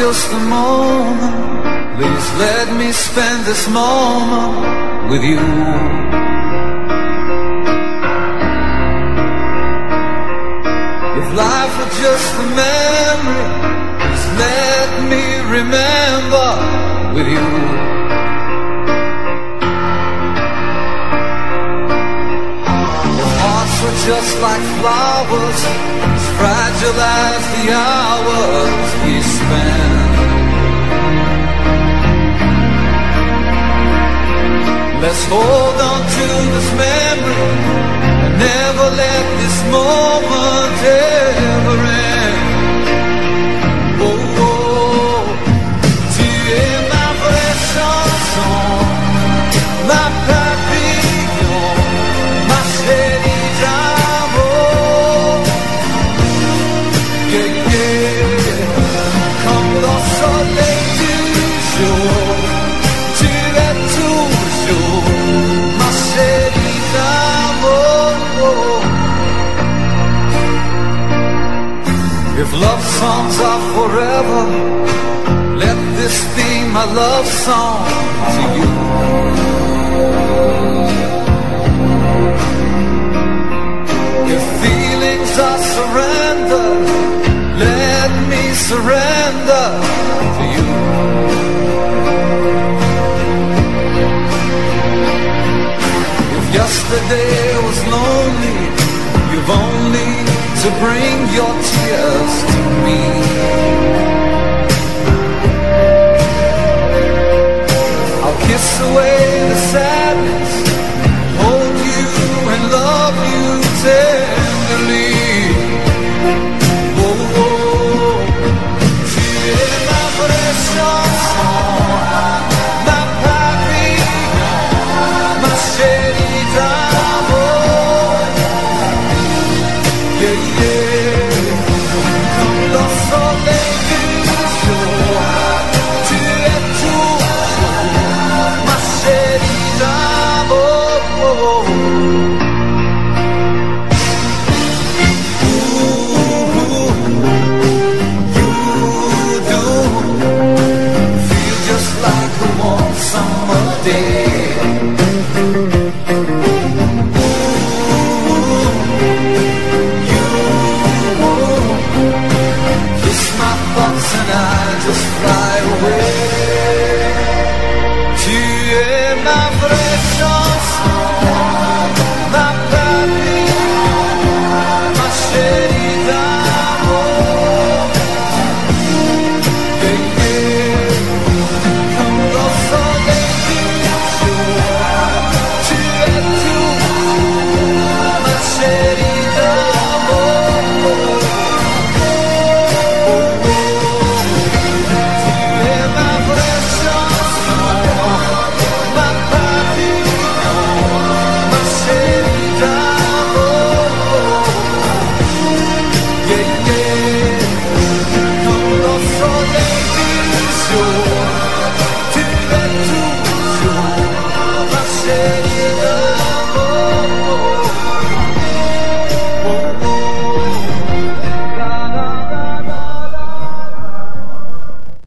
just a moment, please let me spend this moment with you. If life were just a memory, please let me remember with you. If hearts were just like flowers, as fragile as the hours we spend, let's hold on to this memory and never let this moment ever end. Oh, oh, tu es ma vraie chanson, ma papillon, ma chérie d'amour. Yeah, yeah. Comme le soleil du jour, tu es toujours ma chérie d'amour. If love songs are forever, let this be my love song to you. If feelings are surrender, let me surrender to